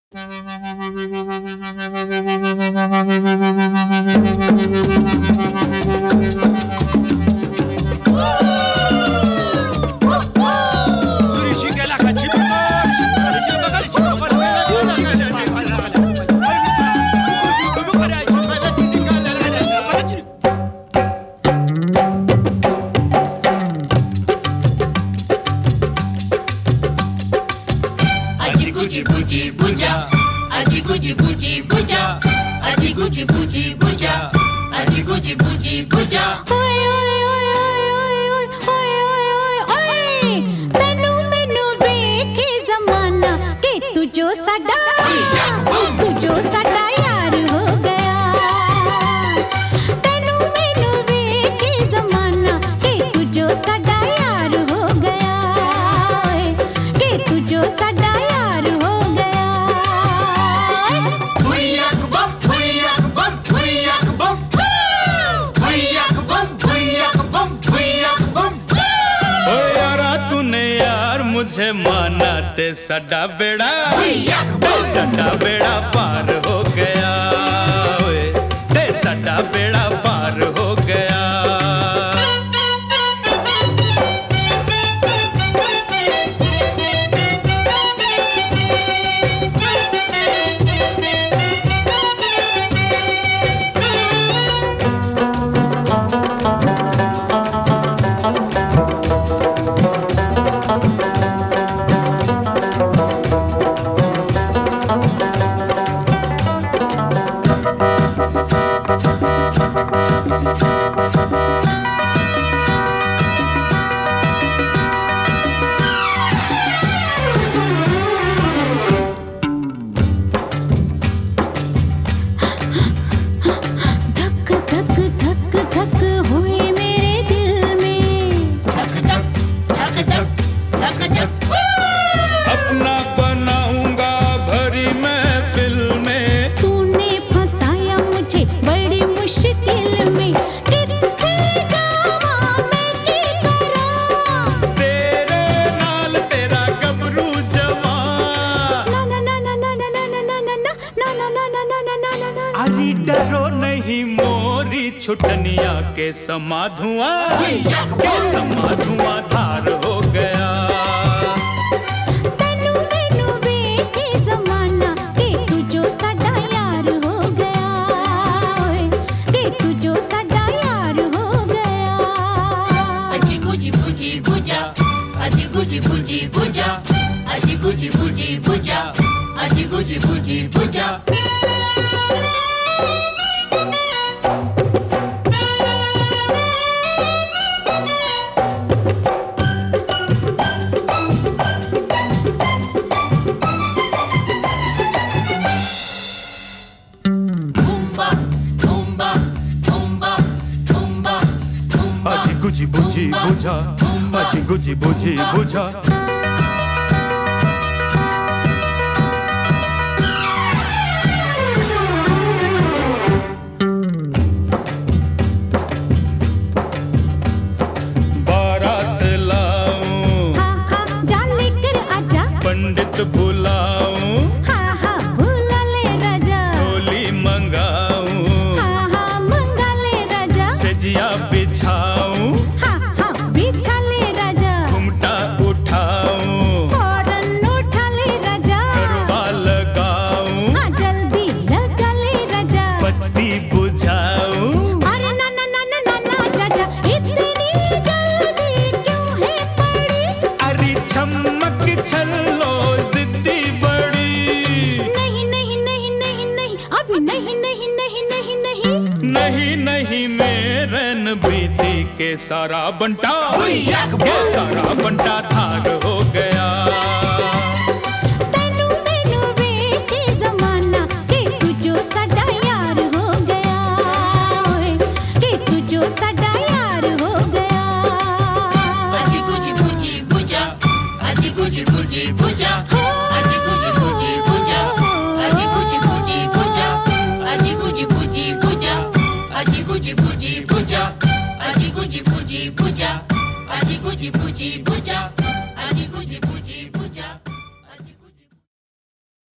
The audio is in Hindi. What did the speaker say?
मुझे माना ते सदा बेड़ा पार हो गया, ते सदा बेड़ा पार हो गया। अपना बनाऊंगा भरी महफिल में, तूने फंसाया मुझे बड़ी मुश्किल में। कितने जावा मैं की करा, तेरे नाल तेरा गबरू जवा। ना ना ना ना ना ना ना ना ना ना ना ना ना ना ना ना ना ना। अरे डरो नहीं मोरी छुटनिया के समा धुआं, के समा धुआं धार हो गया। गुजी बुझी बुझा, अजी गुजी बुझी बुझा। बारात लाऊं, हाँ हाँ जा लेकर आजा। पंडित बुलाऊं, हाँ हाँ बुला ले राजा। डोली मंगाऊं, हाँ हाँ मंगा ले राजा। सजिया बिछाऊं, हाँ हाँ बिछा ले राजा। घुमटा उठाऊं, फौरन उठा ले राजा। करवा लगाऊं, हाँ जल्दी लगा ले राजा। बत्ती बुझाऊं। अरे ना ना ना ना ना ना चाचा, इतनी जल्दी क्यों है पड़ी? अरे चमक छल्लो जिद्दी बड़ी। नहीं नहीं नहीं नहीं नहीं, अभी नहीं नहीं नहीं नहीं नहीं। नहीं नहीं मेरे बीती के सारा बंटा, के सारा बंटा थार हो